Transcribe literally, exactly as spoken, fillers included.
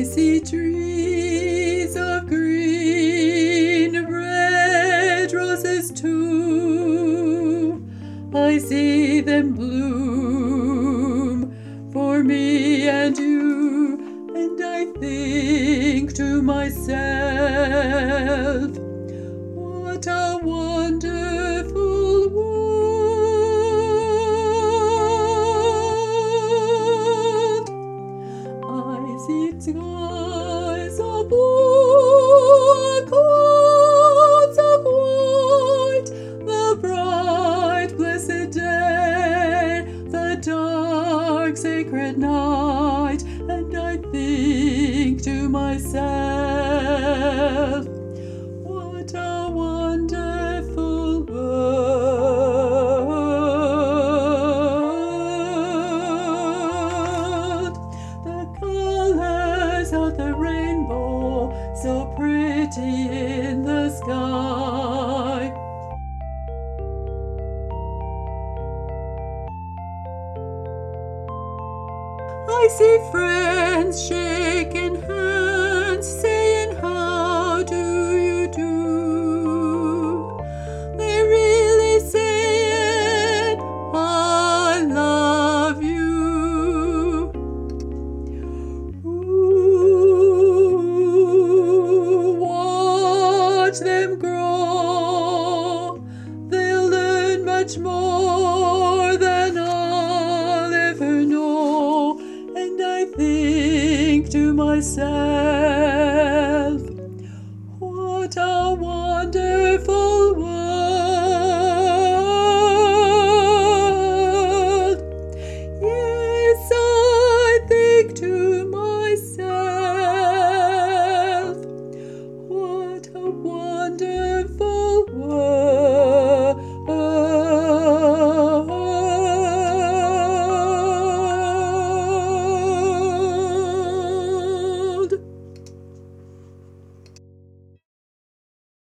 see trees of green, red roses too. I see them bloom for me and you, and I think to myself, what a wonderful world. I see skies of blue, clouds of white, the bright blessed day, the dark sacred night, and I think to myself, what a wonderful world. The colors of the rainbow, so pretty in the sky. I see friends shaking hands,